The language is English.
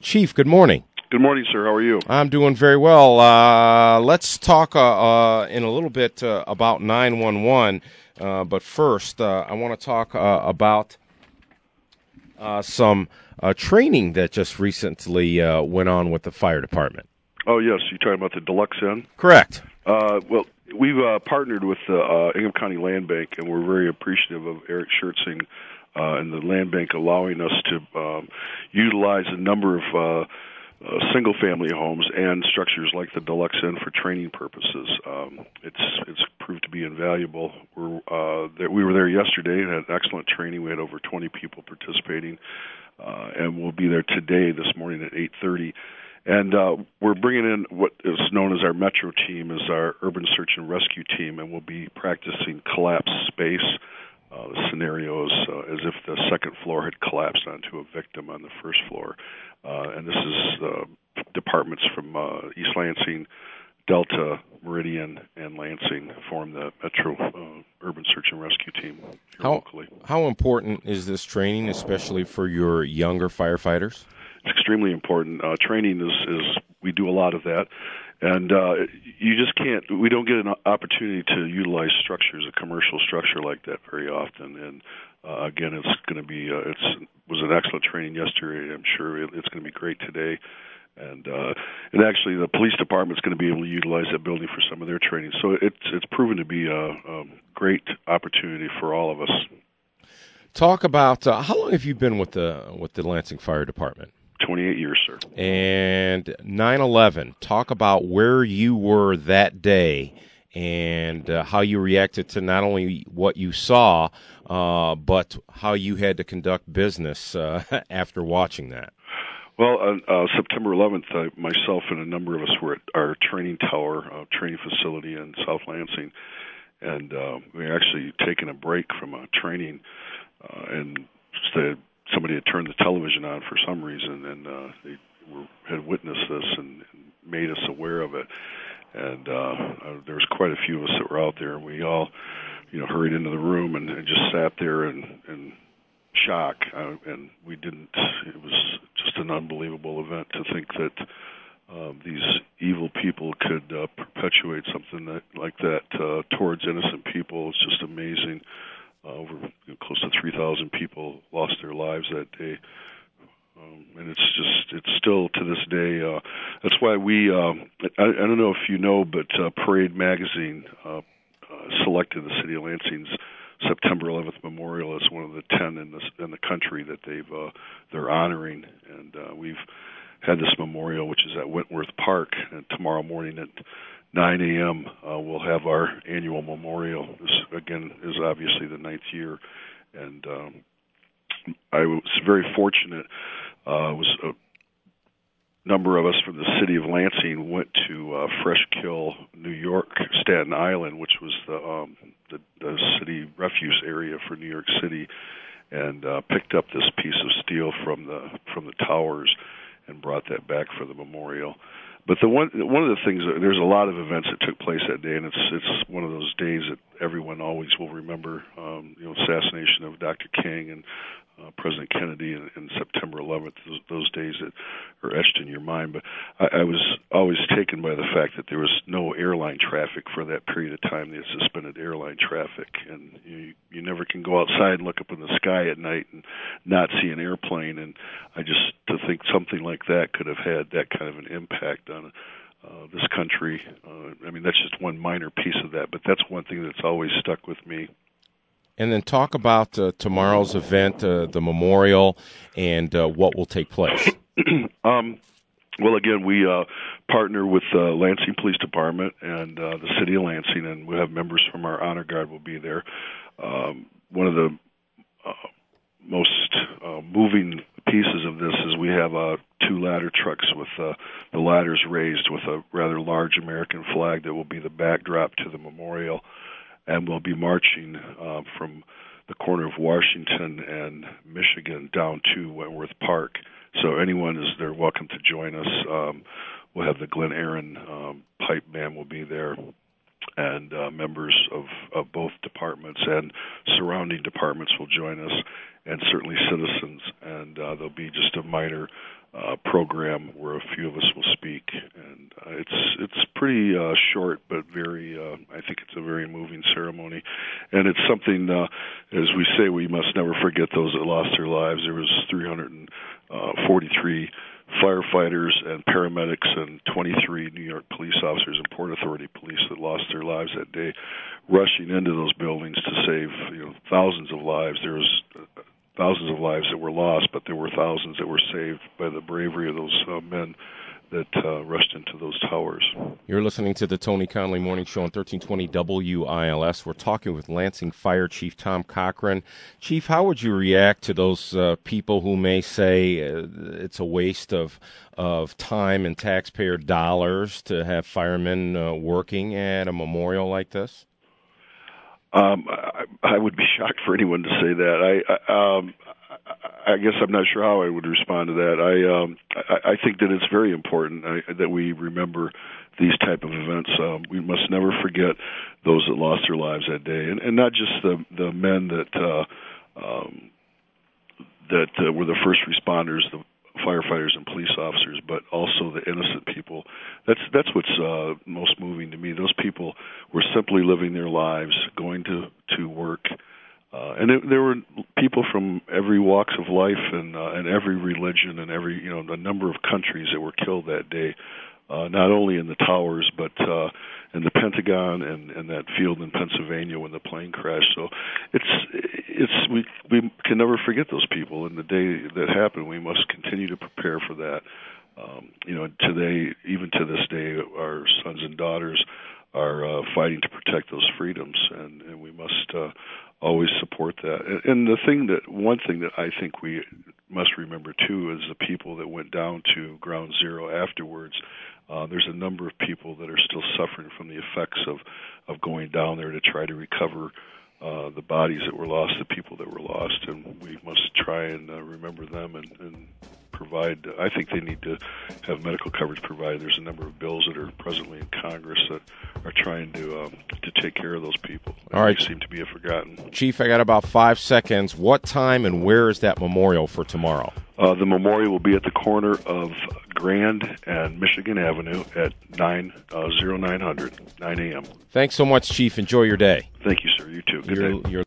Chief, good morning. Good morning, sir. How are you? I'm doing very well. Let's talk in a little bit about 911, but first I want to talk about some training that just recently went on with the fire department. Oh, yes. You're talking about the Deluxe Inn? Correct. Well, we've partnered with the Ingham County Land Bank, and we're very appreciative of Eric Schertzing and the Land Bank allowing us to utilize a number of single-family homes and structures like the Deluxe Inn for training purposes. It's proved to be invaluable. We were there yesterday and had excellent training. We had over 20 people participating, and we'll be there today, this morning at 8:30. And we're bringing in what is known as our Metro team, as our urban search and rescue team, and we'll be practicing collapse space scenarios as if the second floor had collapsed onto a victim on the first floor. And this is departments from East Lansing, Delta, Meridian, and Lansing form the Metro urban search and rescue team here locally. How important is this training, especially for your younger firefighters? It's extremely important. Training is we do a lot of that, and you just can't. We don't get an opportunity to utilize structures, a commercial structure like that, very often. And again, it's going to be. It was an excellent training yesterday. I'm sure it's going to be great today. And actually, the police department's going to be able to utilize that building for some of their training. So it's proven to be a great opportunity for all of us. Talk about how long have you been with the Lansing Fire Department? 28 years, sir. And 9/11. Talk about where you were that day and how you reacted to not only what you saw, but how you had to conduct business after watching that. Well, on September 11th, myself and a number of us were at our training tower, training facility in South Lansing, and we were actually taking a break from training, and somebody had turned the television on for some reason, and they had witnessed this and made us aware of it. And there was quite a few of us that were out there, and we all, hurried into the room and just sat there in shock. And we didn't. It was just an unbelievable event to think that these evil people could perpetuate something like that towards innocent people. It's just amazing. Over close to 3,000 people lost their lives that day, and it's still to this day. That's why we. I don't know if you know, but Parade Magazine selected the city of Lansing's September 11th memorial as one of the 10 in the country that they're honoring, and we've had this memorial, which is at Wentworth Park, and tomorrow morning at 9 a.m. We'll have our annual memorial. This, again, is obviously the 9th year, and I was very fortunate. It was a number of us from the city of Lansing went to Fresh Kill, New York, Staten Island, which was the city refuse area for New York City, and picked up this piece of steel from the towers and brought that back for the memorial. But one of the things, there's a lot of events that took place that day, and it's one of those days that everyone always will remember. Assassination of Dr. King and President Kennedy and September 11th, those days that are etched in your mind. But I was always taken by the fact that there was no airline traffic for that period of time. They had suspended airline traffic, and you never can go outside and look up in the sky at night and not see an airplane. And to think something like that could have had that kind of an impact on this country. That's just one minor piece of that, but that's one thing that's always stuck with me. And then talk about tomorrow's event, the memorial, and what will take place. Well, again, we partner with the Lansing Police Department and the City of Lansing, and we have members from our Honor Guard will be there. One of the most moving pieces of this is we have 2 ladder trucks with the ladders raised with a rather large American flag that will be the backdrop to the memorial. And we'll be marching from the corner of Washington and Michigan down to Wentworth Park. So anyone they're welcome to join us. We'll have the Glen Aaron pipe band will be there, and members of both departments and surrounding departments will join us, and certainly citizens. And there'll be just a minor program where a few of us will speak, and it's pretty short, but very. I think it's a very moving ceremony, and it's something. As we say, we must never forget those that lost their lives. There was 343 firefighters and paramedics and 23 New York police officers and Port Authority police that lost their lives that day, rushing into those buildings to save thousands of lives. There was thousands of lives that were lost, but there were thousands that were saved by the bravery of those men that rushed into those towers. You're listening to the Tony Conley Morning Show on 1320 WILS. We're talking with Lansing Fire Chief Tom Cochran. Chief, how would you react to those people who may say it's a waste of time and taxpayer dollars to have firemen working at a memorial like this? I would be shocked for anyone to say that. I guess I'm not sure how I would respond to that. I think that it's very important that we remember these type of events. We must never forget those that lost their lives that day, and not just the men that were the first responders, the firefighters and police officers, but also the innocent people. That's what's most moving to me. Those people were simply living their lives, going to work, and there were people from every walks of life and every religion and every the number of countries that were killed that day. Not only in the towers, but in the Pentagon and that field in Pennsylvania when the plane crashed. So we can never forget those people. And the day that happened, we must continue to prepare for that. Today, even to this day, our sons and daughters are fighting to protect those freedoms, and we must always support that. And one thing that I think we must remember too is the people that went down to Ground Zero afterwards. There's a number of people that are still suffering from the effects of going down there to try to recover the bodies that were lost, the people that were lost, and we must try and remember them and provide. I think they need to have medical coverage provided. There's a number of bills that are presently in Congress that are trying to take care of those people. All right, they seem to be forgotten. Chief, I got about 5 seconds. What time and where is that memorial for tomorrow? The memorial will be at the corner of Grand and Michigan Avenue at 9 a.m. Thanks so much, Chief. Enjoy your day. Thank you, sir. You too. Good day.